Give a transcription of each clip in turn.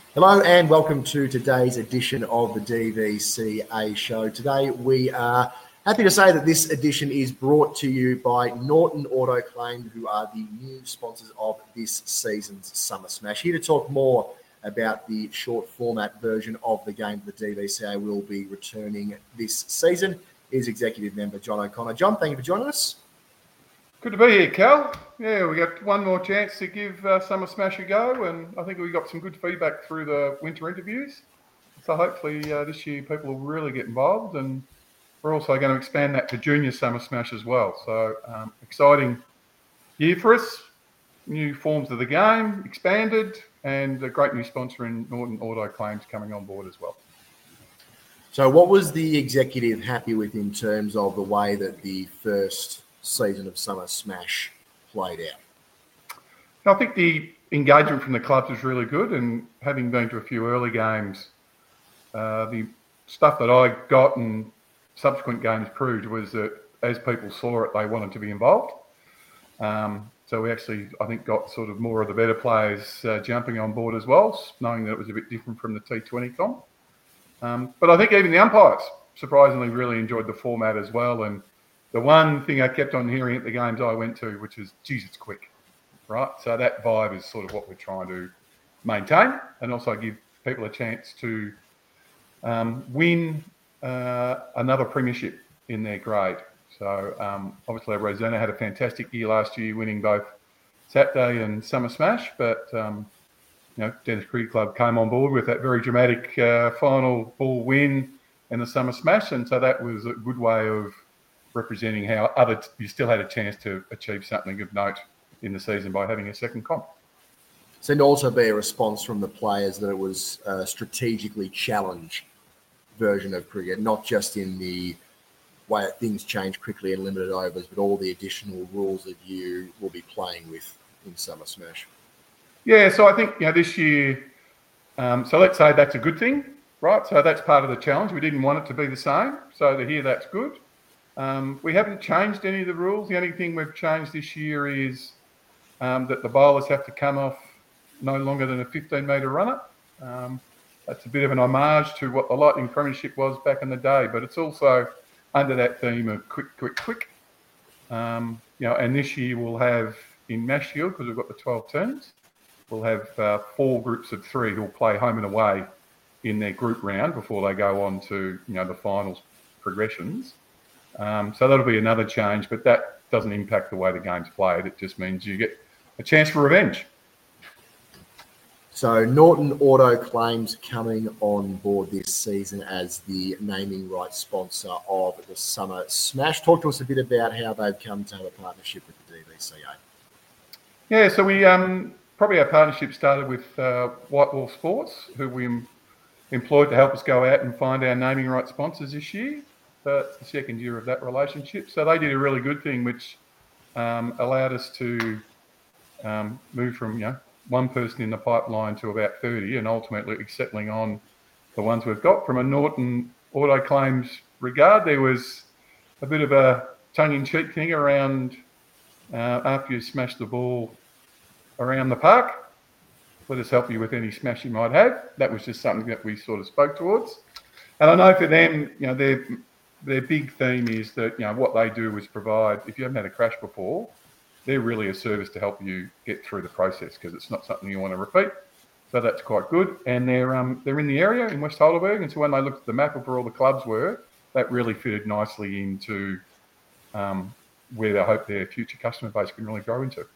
Hello and welcome to today's edition of the DVCA show. Today we are happy to say that this edition is brought to you by Norton Auto Claim, who are the new sponsors of this season's Summer Smash. Here to talk more about the short format version of the game the DVCA will be returning this season is Executive Member John O'Connor. John, thank you for joining us. Good to be here, Cal. Yeah, we got one more chance to give Summer Smash a go, and I think we got some good feedback through the winter interviews. So hopefully this year people will really get involved, and we're also going to expand that to Junior Summer Smash as well. So exciting year for us. New forms of the game expanded, and a great new sponsor in Norton Auto Claims coming on board as well. So what was the executive happy with in terms of the way that the first season of Summer Smash played out? I think the engagement from the clubs was really good, and having been to a few early games, the stuff that I got and subsequent games proved was that as people saw it, they wanted to be involved. So we actually, I think, got sort of more of the better players jumping on board as well, knowing that it was a bit different from the T20 comp. But I think even the umpires surprisingly really enjoyed the format as well. And the one thing I kept on hearing at the games I went to, which is, geez, it's quick, right? So that vibe is sort of what we're trying to maintain, and also give people a chance to win another premiership in their grade. So obviously Rosanna had a fantastic year last year, winning both Saturday and Summer Smash, but Dennis Cricket Club came on board with that very dramatic final ball win in the Summer Smash, and so that was a good way of representing how you still had a chance to achieve something of note in the season by having a second comp. Seemed to also be a response from the players that it was a strategically challenged version of cricket, not just in the way that things change quickly and limited overs, but all the additional rules that you will be playing with in Summer Smash. Yeah, so I think this year, so let's say that's a good thing, right? So that's part of the challenge. We didn't want it to be the same, so to hear that's good. We haven't changed any of the rules. The only thing we've changed this year is that the bowlers have to come off no longer than a 15-metre runner. That's a bit of an homage to what the Lightning Premiership was back in the day, but it's also under that theme of quick, quick, quick. And this year we'll have in Mash Shield, because we've got the 12 teams, we'll have 4 groups of 3 who'll play home and away in their group round before they go on to the finals progressions. So that'll be another change, but that doesn't impact the way the game's played. It just means you get a chance for revenge. So Norton Auto Claims coming on board this season as the naming rights sponsor of the Summer Smash. Talk to us a bit about how they've come to have a partnership with the DVCA. Yeah, so we probably our partnership started with White Wolf Sports, who we employed to help us go out and find our naming rights sponsors this year. That's the second year of that relationship. So they did a really good thing, which allowed us to move from one person in the pipeline to about 30, and ultimately settling on the ones we've got. From a Norton Auto Claims regard, there was a bit of a tongue-in-cheek thing around after you smash the ball around the park, let us help you with any smash you might have. That was just something that we sort of spoke towards. And I know for them, their big theme is that, what they do is provide, if you haven't had a crash before, they're really a service to help you get through the process, because it's not something you want to repeat. So that's quite good. And they're in the area in West Heidelberg. And so when they looked at the map of where all the clubs were, that really fitted nicely into where they hope their future customer base can really grow into.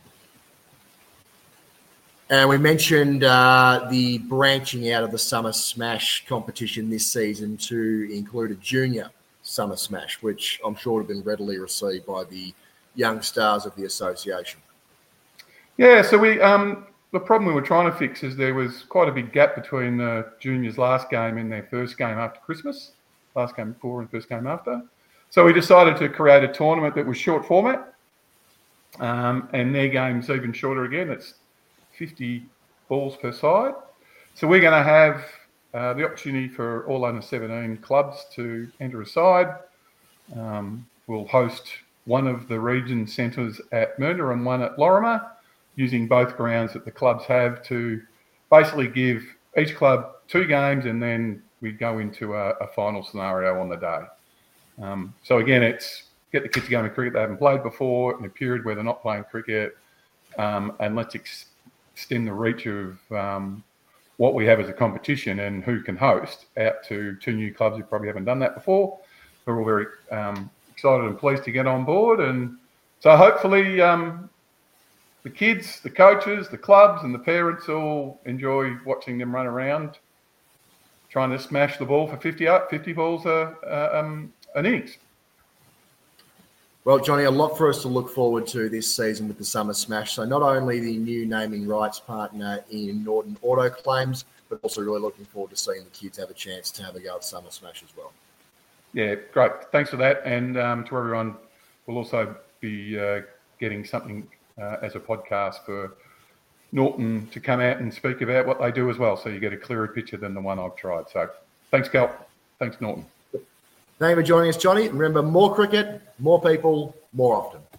And we mentioned the branching out of the Summer Smash competition this season to include a junior Summer Smash, which I'm sure would have been readily received by the young stars of the association. Yeah, so the problem we were trying to fix is there was quite a big gap between the juniors' last game and their first game after Christmas, last game before and first game after. So we decided to create a tournament that was short format, and their game's even shorter again. It's 50 balls per side. So we're going to have the opportunity for all under 17 clubs to enter a side. We'll host one of the region centres at Mernda and one at Lorimer, using both grounds that the clubs have to basically give each club 2 games, and then we go into a final scenario on the day. So again, it's get the kids going to cricket they haven't played before in a period where they're not playing cricket, and let's extend the reach of what we have as a competition and who can host out to 2 new clubs who probably haven't done that before. We're all very excited and pleased to get on board, and so hopefully the kids, the coaches, the clubs and the parents all enjoy watching them run around trying to smash the ball for 50 balls an innings. Well, Johnny, a lot for us to look forward to this season with the Summer Smash. So not only the new naming rights partner in Norton Auto Claims, but also really looking forward to seeing the kids have a chance to have a go at Summer Smash as well. Yeah, great. Thanks for that. And to everyone, we'll also be getting something as a podcast for Norton to come out and speak about what they do as well. So you get a clearer picture than the one I've tried. So thanks, Cal. Thanks, Norton. Thank you for joining us, Johnny. Remember, more cricket, more people, more often.